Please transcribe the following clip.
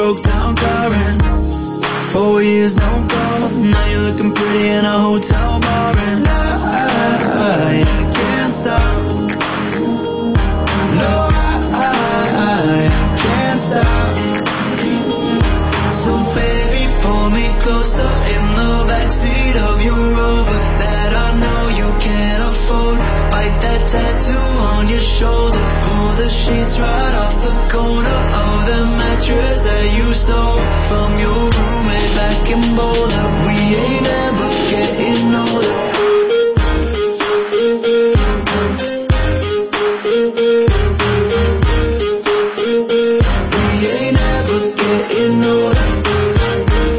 broke down car and 4 years no call. Now you're looking pretty in a hotel bar, and I can't stop. No, I can't stop. So baby, pull me closer in the backseat of your Rover that I know you can't afford. Bite that tattoo on your shoulder, pull the sheets right